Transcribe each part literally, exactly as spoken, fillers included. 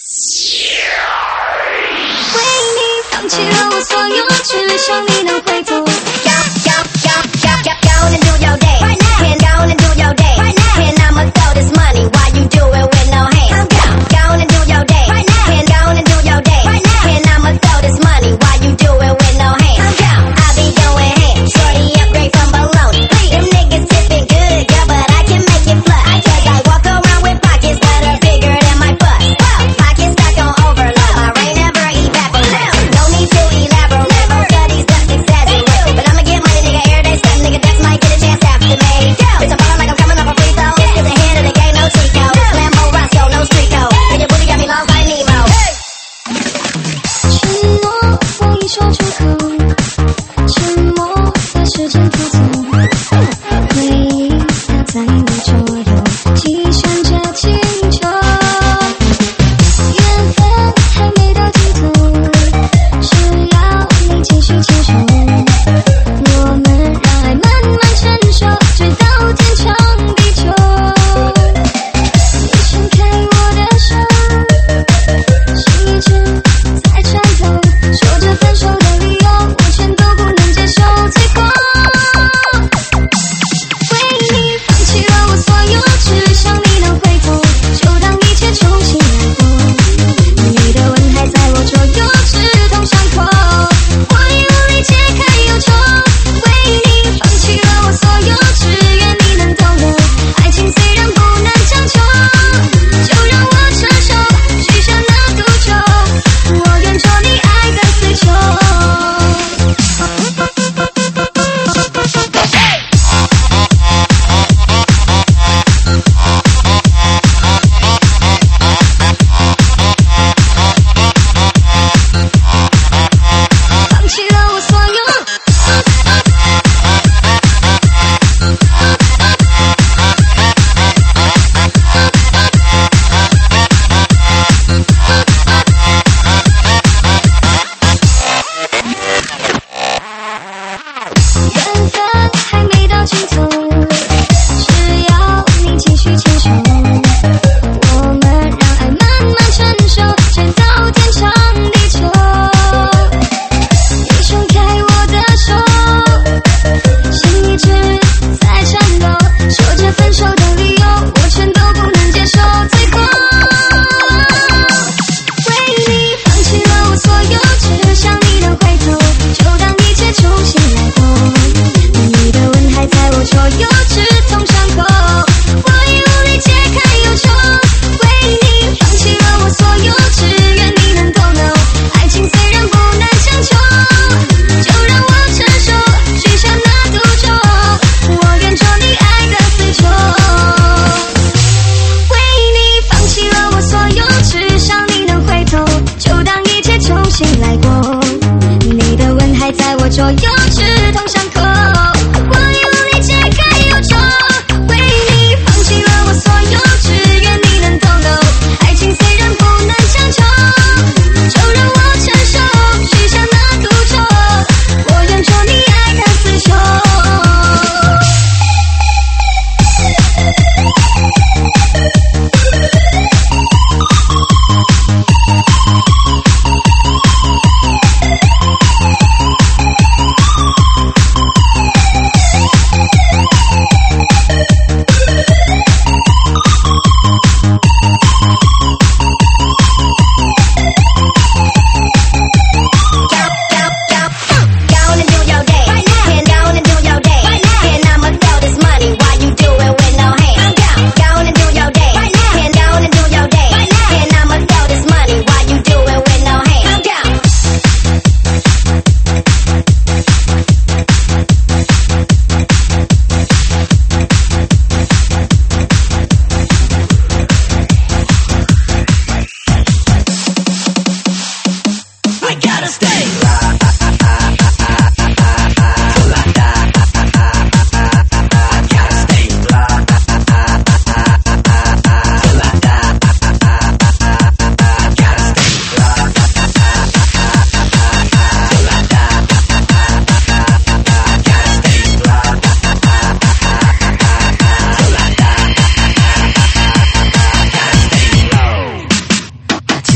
为你放弃了我所有，只想你能回头。Gonna do your day right now. And gonna do your day right now. And I'ma throw this money while you do it with no hands. Gonna do your day right now. And gonna do your day right now. And I'ma throw this money while you do it with no hands. I be going ham, shorty upgrade from baloney. Them niggas tipping good, yeah, but I can make it flush. Cause I walk around with pockets that are bigger than my butt. Pockets stuck on overload, my rain never evaporate. No need to elaborate, never studies the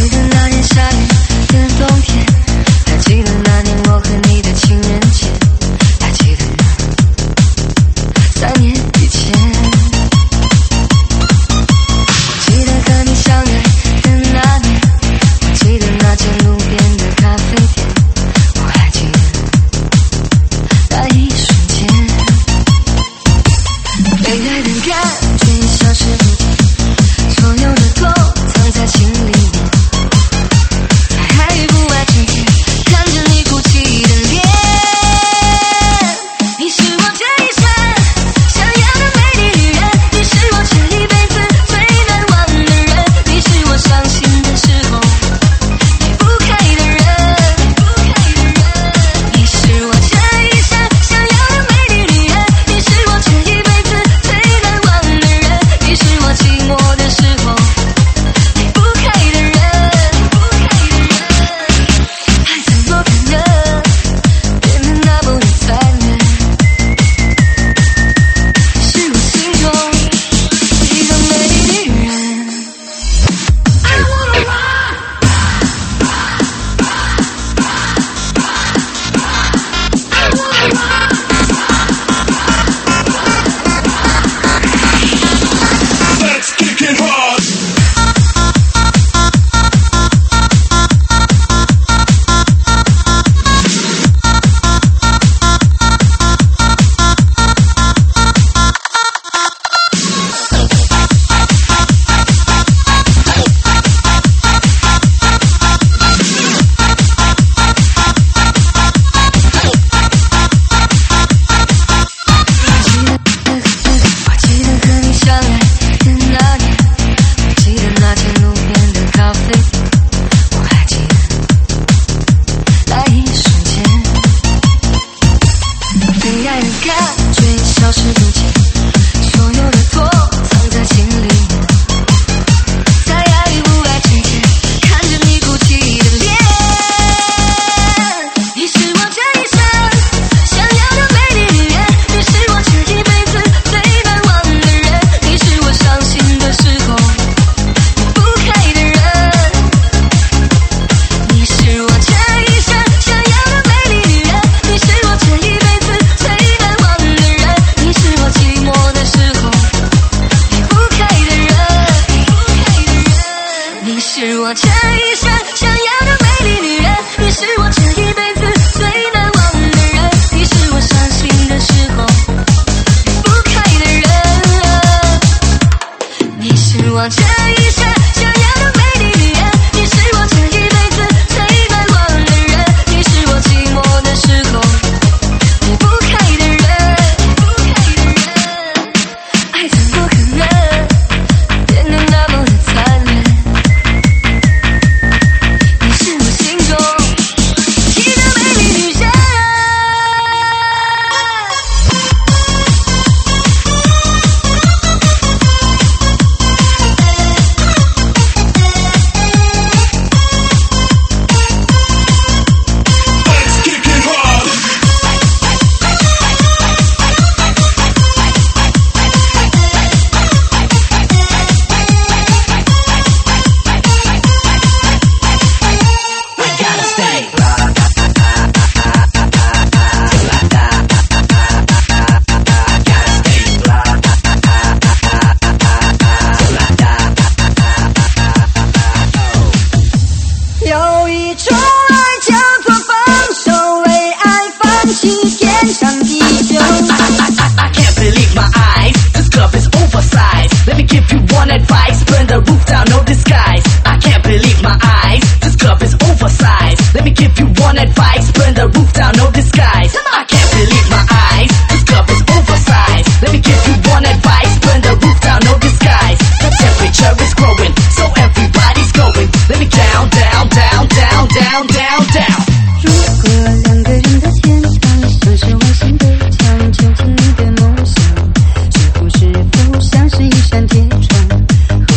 是一扇铁窗。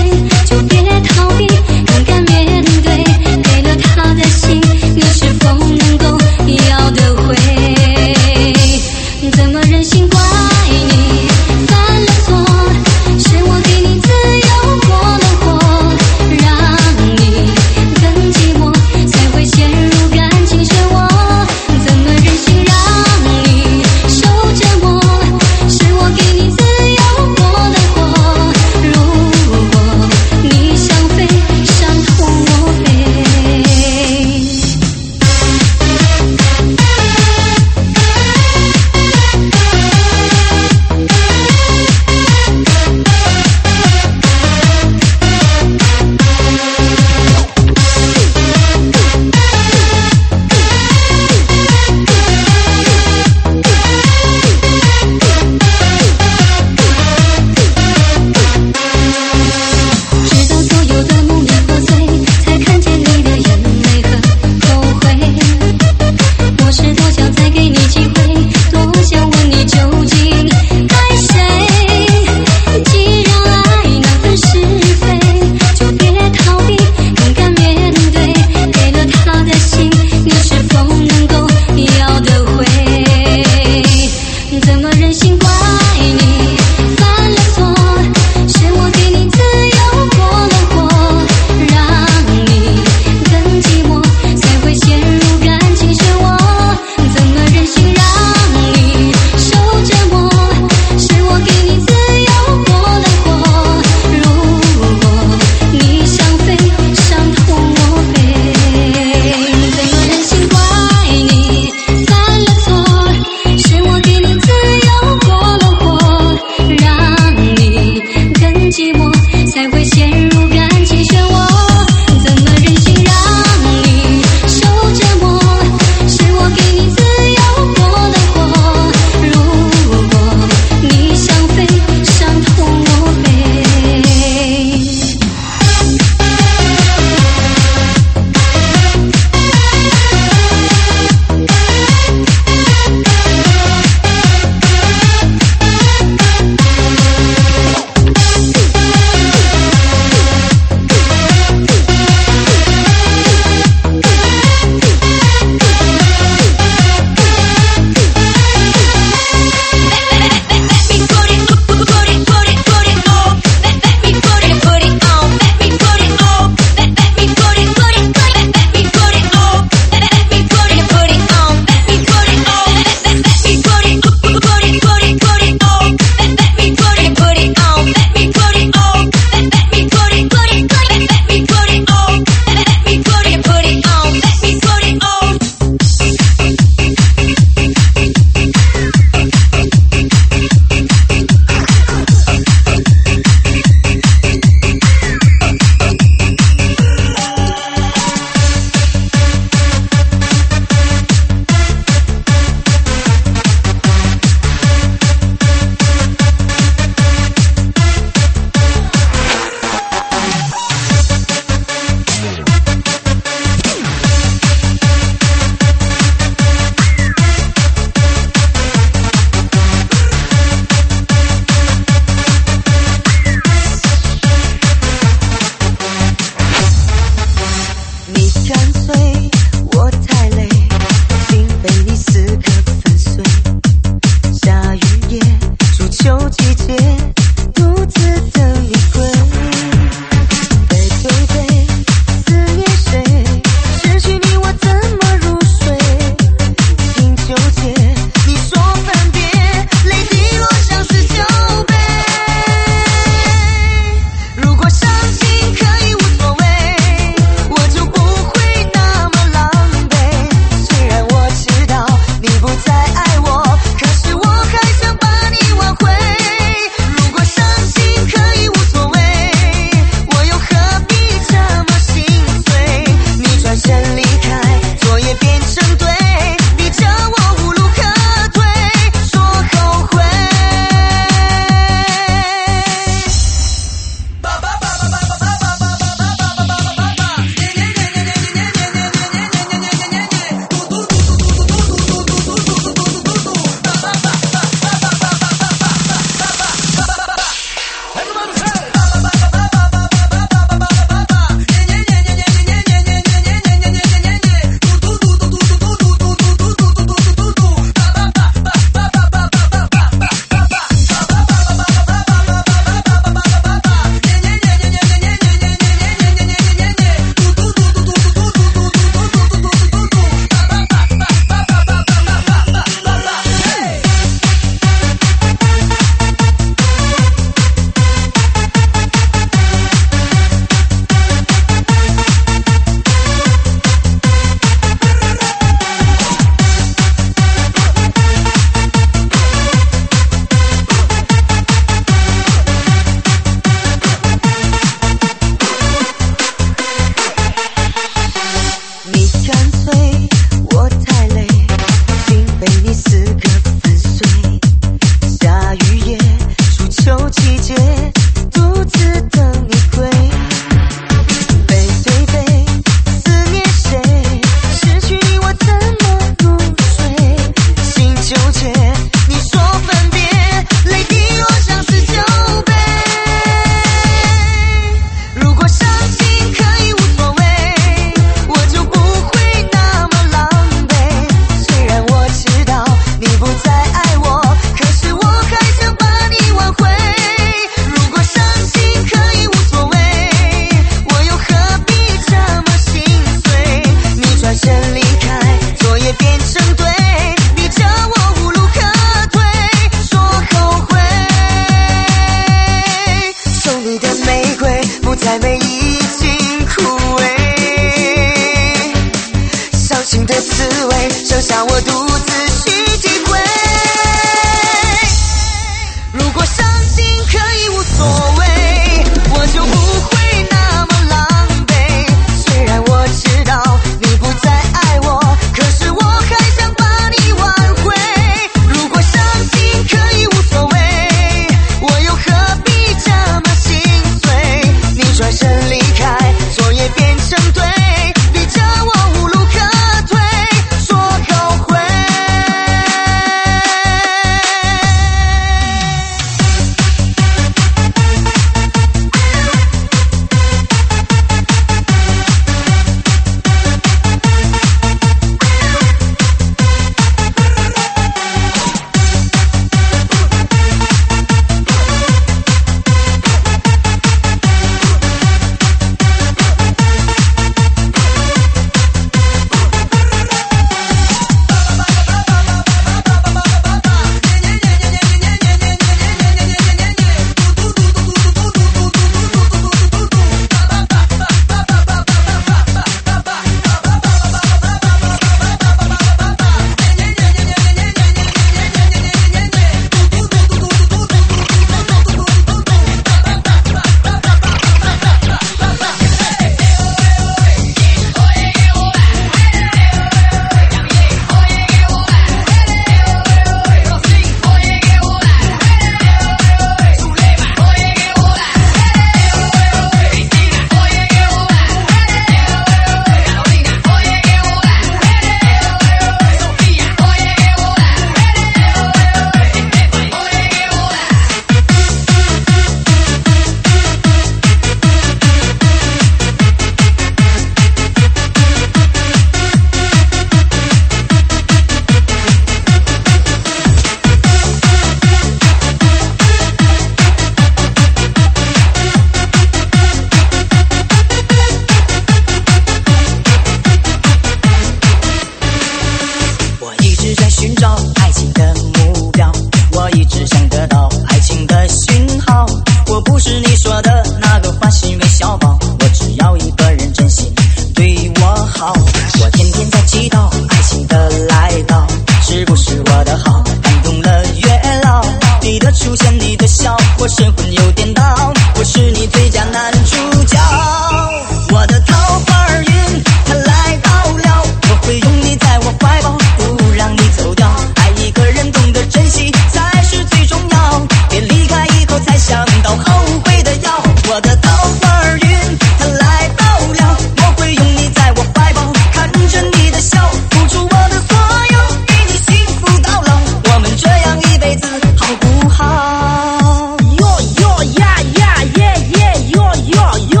哟哟呀呀耶耶哟哟哟。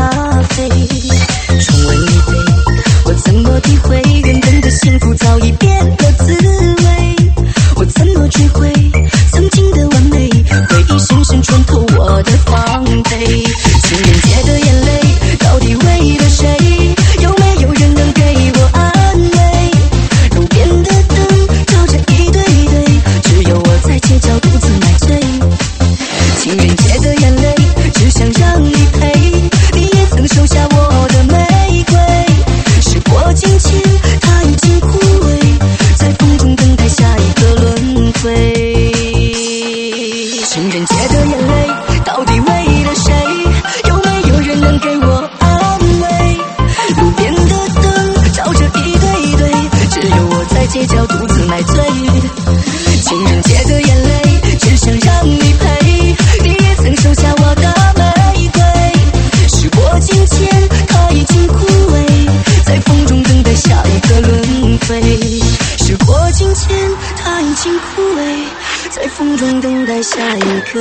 咖啡。窗外一杯，我怎么体会原本的幸福早已变了滋味？我怎么追回曾经的完美？回忆深深穿透我的防备。情人节的眼泪到底为了谁？有没有人能给我安慰？路边的灯照着一对对，只有我在街角独自买醉。情人节的眼泪只想让你陪，你也曾收下我的玫瑰。时过境迁，它已经枯萎，在风中等待下一个轮回。情人节的眼泪到底为了谁？有没有人能给我安慰？路边的灯照着一对对，只有我在街角独自买醉。情人节的眼泪只想让你陪，你也曾收下我的玫瑰。时过境迁，它已经枯萎，在风中等待下一个轮回。时过境迁，它已经枯萎，在风中等待下一个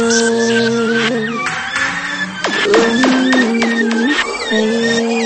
轮回。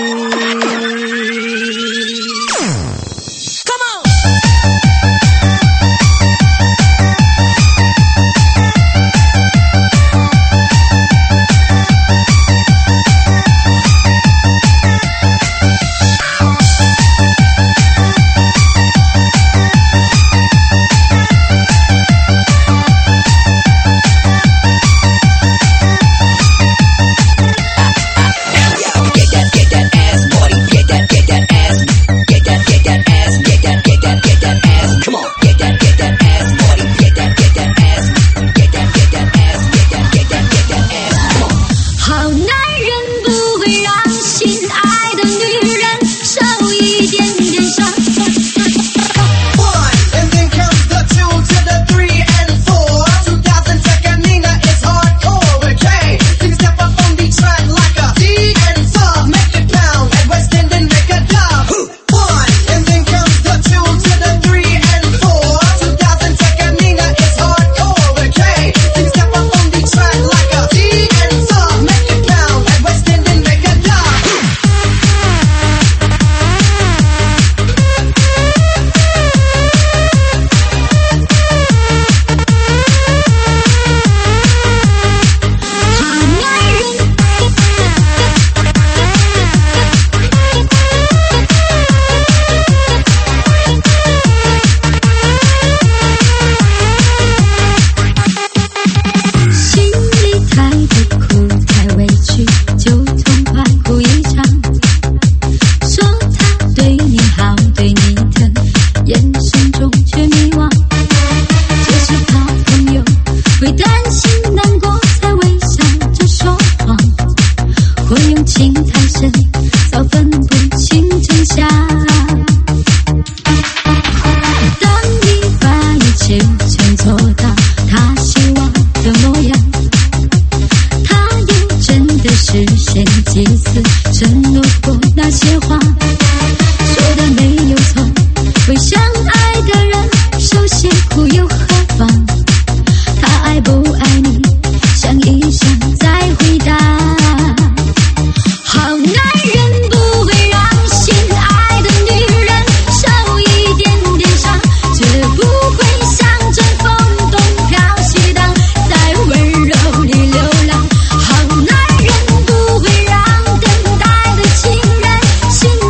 心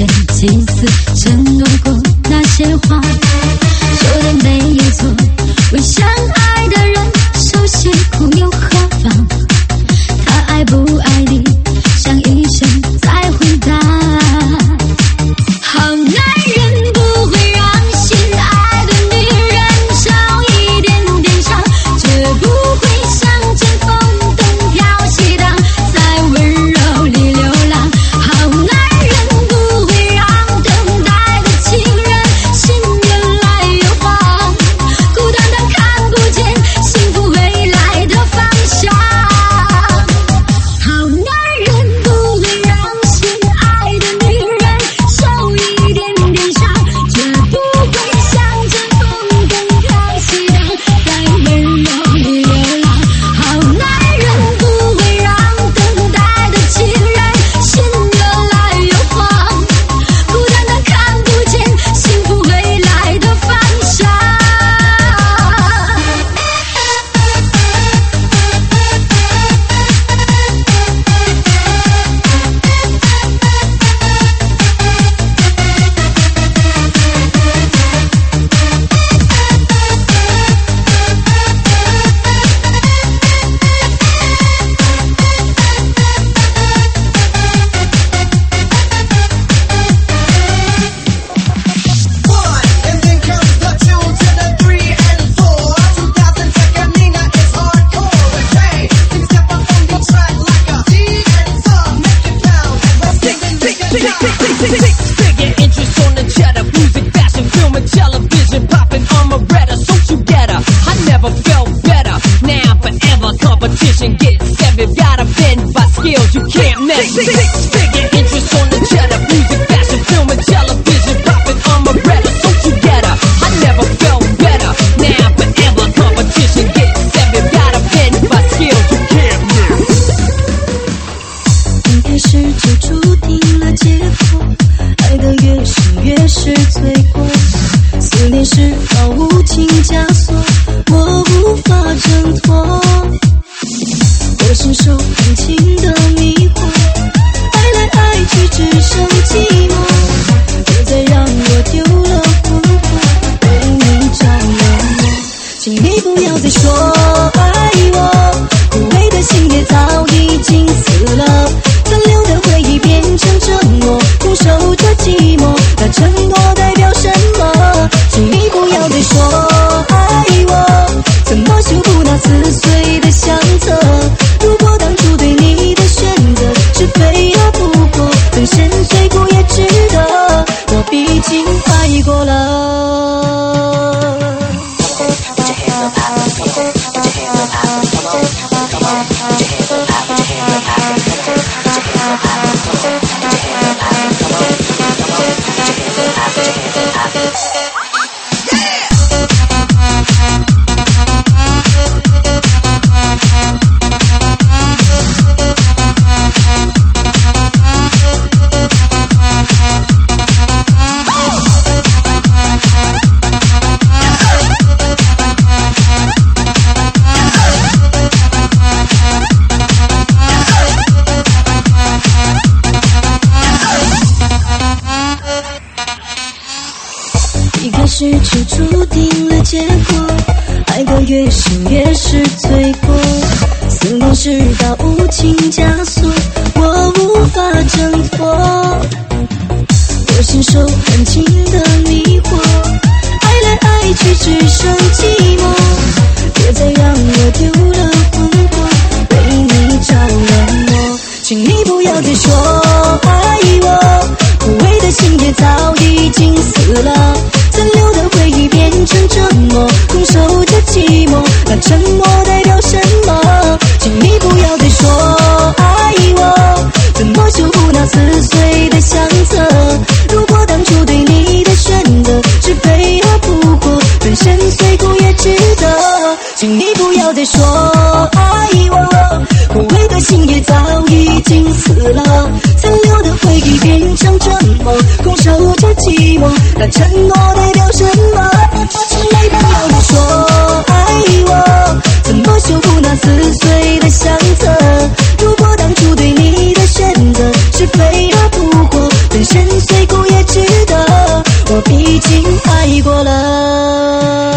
些几次承诺过那些话，说的没有错，为相爱的人受些苦又何妨？他爱不爱你，想一声再回答。好男人不会让心爱的女人受一点点伤，绝不会像阵风东飘西荡，在温柔里流浪。好男人不会让等待的情人心越来越慌，孤单单看不见幸福未来的方向。好男人不会让心爱的女人受一点点伤，绝不会像阵风东飘西荡，在温柔里流浪。好男人不会让等待的情人心越来越慌，孤单单看不见幸福未来的方向。 One, and then comes the two to the three and four. two thousand second Nina is hardcore. And hey, you step up on the track like a D and some make it pound. We're singing big, big, big, big, big, big. Six-figure interest on the cheddar, music, fashion, film, and television, popping Amaretta, so you get her. I never felt better. Now forever competition gets seven. Gotta bend by skills you can't measure. Six-figure interest on the cheddar, music, fashion, film, and television, popping Amaretta, so you get her. I never felt better. Now forever competition gets seven. Gotta bend by skills you can't measure. 一开始就注定了结果，爱得越深越是罪过，思念是把无情枷锁，我无法挣脱。我深受感情的迷惑，爱来爱去只剩寂寞，别再让我丢了魂魄，为你着了魔。请你不要再说爱我，枯萎的心也早已经死了，残留的回忆变成折磨，空守着寂寞，那承诺代表什么？请你不要再说爱我，怎么修补那撕碎的相册？如果当初对你的选择是非而不过，粉身碎骨也值得，我毕竟爱过了。一开始就注定了结果，爱得越深越是罪过，思念是把无情枷锁，我无法挣脱。我深受感情的迷惑，爱来爱去只剩寂寞，别再让我丢了魂魄，为你着了魔。请你不要再说爱我，枯萎的心也早已经死了，残留的回忆变成折磨，空守着寂寞，那沉默代表什么？请你不要再说爱我，怎么修补那撕碎的相册？如果当初对你的选择是非而不过，粉身碎骨也值得。请你不要再说爱我，枯萎的心也早已经死了，残留的回忆变成折磨，空守着寂寞，那承诺代表什么？请你不要再说爱我，怎么修补那撕碎的相册？如果当初对你的选择是非而不过，粉身碎骨也值得，我毕竟爱过了。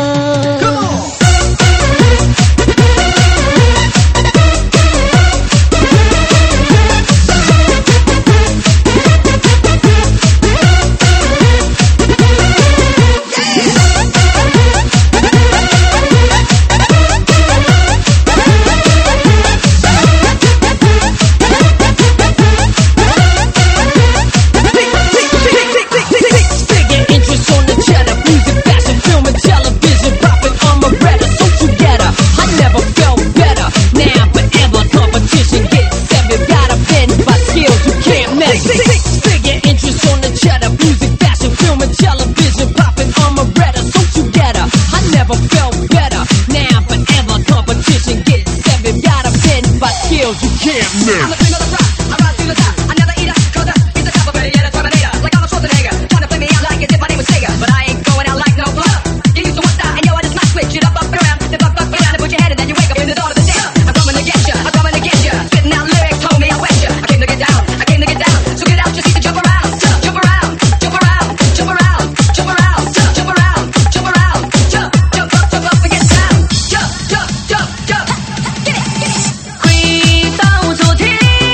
回到昨天。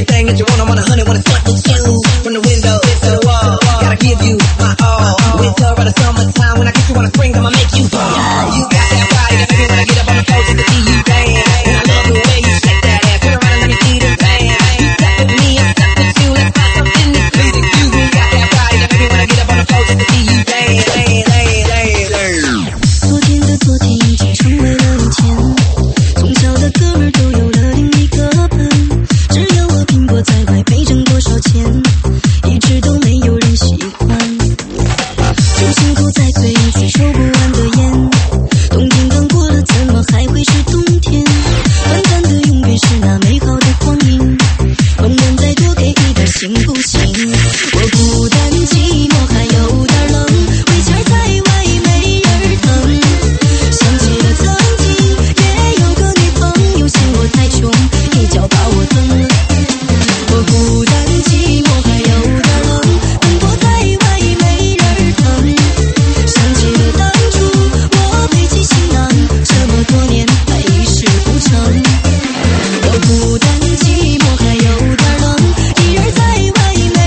everything that you want. I want a honey, wanna sweat with you. From the window to the wall, gotta give you my all. Winter or the summertime, when I get you on the spring, I'ma make you fall. You got that body that make me wanna get up on the floor just to see you dance. And I love the way you shake that ass. Turn around and let me see this dance. You step with me, I step with you. Let's find something that's pleasing you. You got that body that make me wanna get up on the floor just to see you dance, dance, dance, dance, dance. 昨天的昨天已经成为了以前，从小的哥们儿都有了另一个伴，只有我拼搏在外没挣多少钱，一直都没有人喜欢。就心口在嘴一支抽不完的烟，冬天刚过了，怎么还会是冬天？短暂的永远是那美好的光阴，能不能再多给一点行不行？我孤单寂寞还有点冷，围墙在外没人疼。想起了曾经也有个女朋友，嫌我太穷，一脚把我蹬了。我孤单寂寞还有点冷，奔波在外没人疼。想起了当初我背起行囊，这么多年还一事无成。我孤单寂寞还有点冷，一人在外没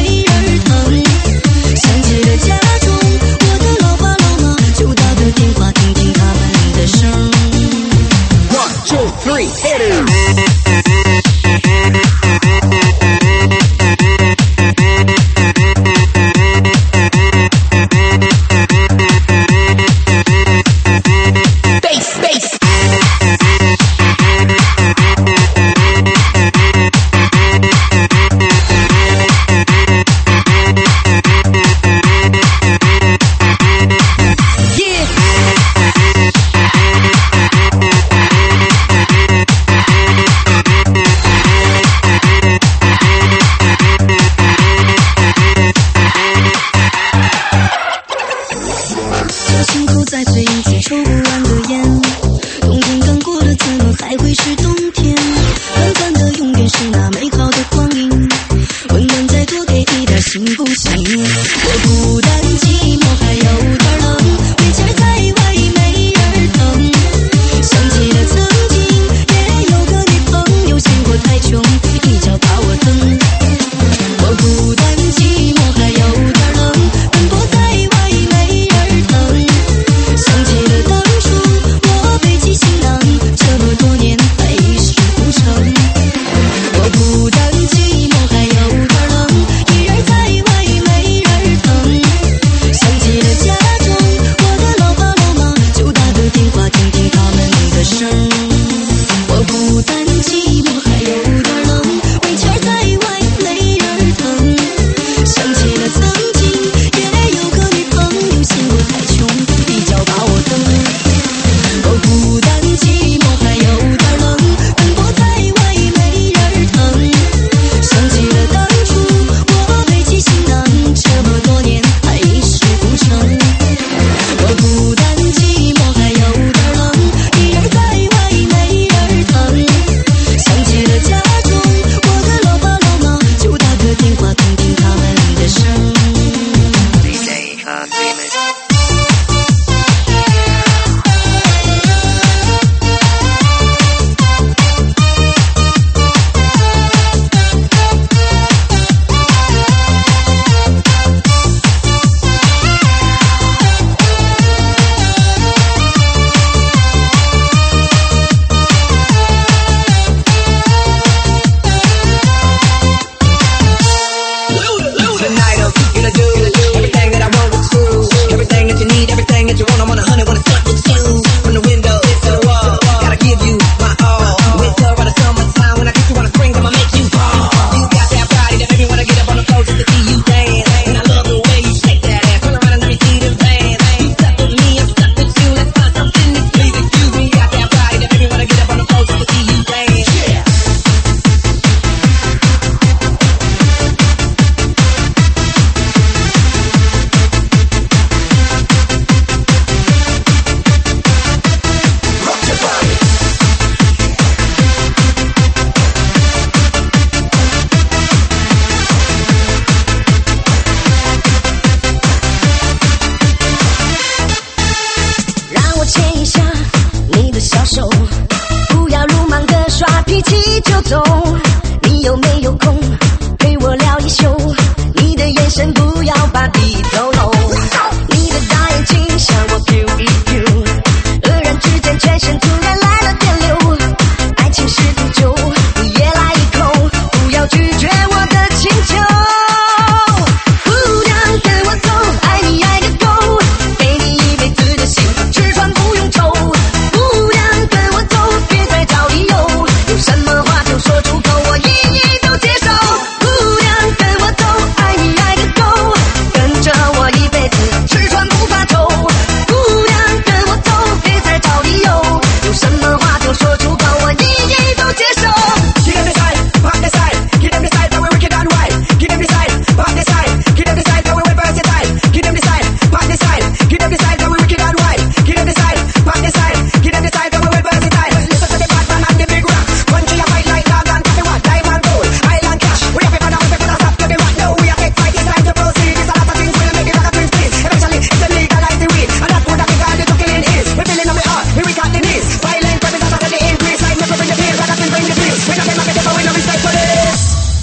一宿，你的眼神不要把底透露，你的大眼睛向我 Q 一 Q， 愕然之间全身突然来了电流，爱情是毒酒，你也来一口，不要拒绝我的请求。姑娘跟我走，爱你爱个够，给你一辈子的幸福，吃穿不用愁。姑娘跟我走，别再找理由，有什么话就说出口，我一一都接受。姑娘跟我走，爱你爱个够，跟着我一辈子，吃穿不怕愁。姑娘跟我走，别再找理由，有什么话就说出口，我一一都接受。 Get them decide, pop decide, get them decide that we're wicked and white. Get them decide, pop decide, get them decide that we're versatile. Get them decide, pop decide, get them decide that we're wicked and white. Get them decide, pop decide, get them decide that we're versatile. Listen to the bad man and the big rock. Country a fight like dog and coffee what? Diamond gold, island cash. We have it for now, we put a stop to the rock. No, we are take fight, it's time to proceed. It's a lot of things we'll make it like a twin split. Eventually, it's a legalize the weed, and that's what I think all the killing is. We're feeling on the heart, we got the knees. Violent weapons are suddenly increase. Like never bring the fear, like I can bring the peace. We know they might be there, but we no respect for this.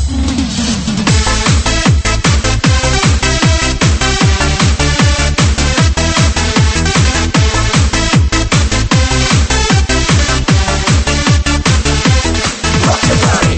Rock your body.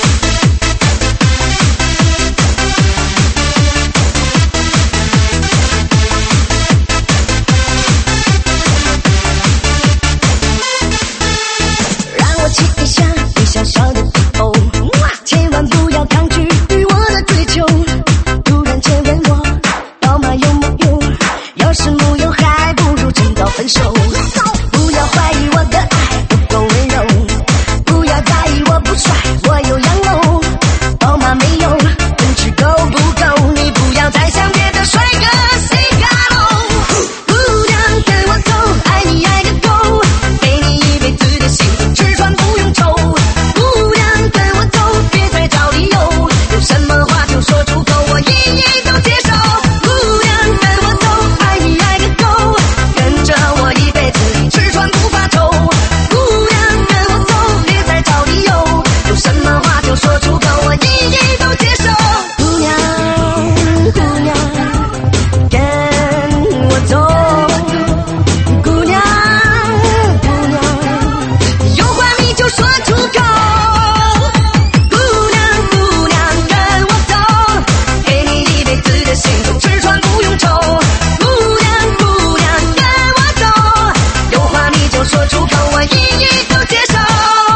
让我亲一下你小小的屁股，千万不要抗拒与我的追求。突然间问我宝马有木有，要是木有还不如趁早分手。不要怀疑我的爱不够温柔，不要在意我不帅，我有洋楼。宝马没有，奔驰够不够？你不要再想别的帅哥 say hello。姑娘跟我走，爱你爱个够，给你一辈子的幸福，吃穿不用愁。姑娘跟我走，别再找理由，有什么话就说出口，我一一都接受。姑娘跟我走，爱你爱个够，跟着我一辈子，吃穿不怕愁。姑娘跟我走，别再找理由，有什么话就说出口，我一一都接受。姑娘，姑娘，跟我走。姑娘，姑娘，有话你就说出口。姑娘，姑娘，跟我走，给你一辈子的幸福，吃穿不用愁。姑娘，姑娘，跟我走，有话你就说出口，我一一都接受。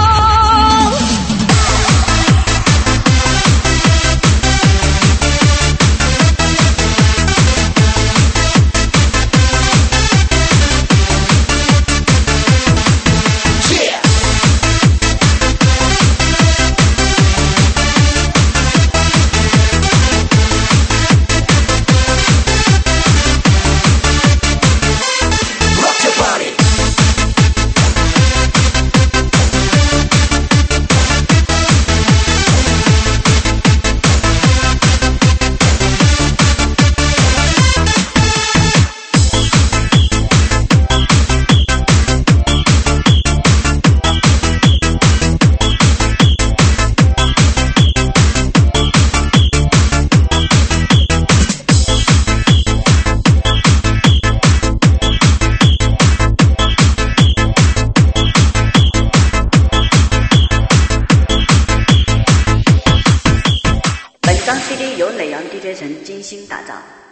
Rock your body. 本张 C D 由磊阳 D J 城精心打造。